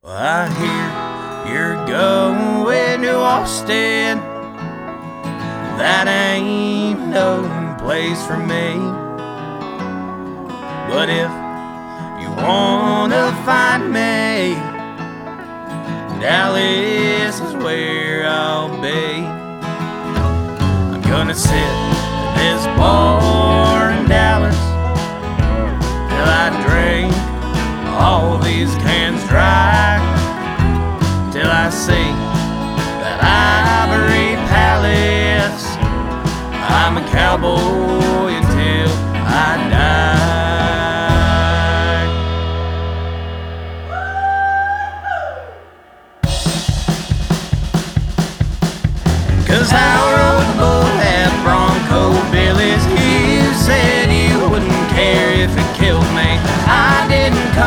Well, I hear you're going to Austin. That ain't no place for me. But if you wanna find me, Dallas is where I'll be. I'm gonna sit at this bar in Dallas till I drink all these cans dry, till I see that ivory palace. I'm a cowboy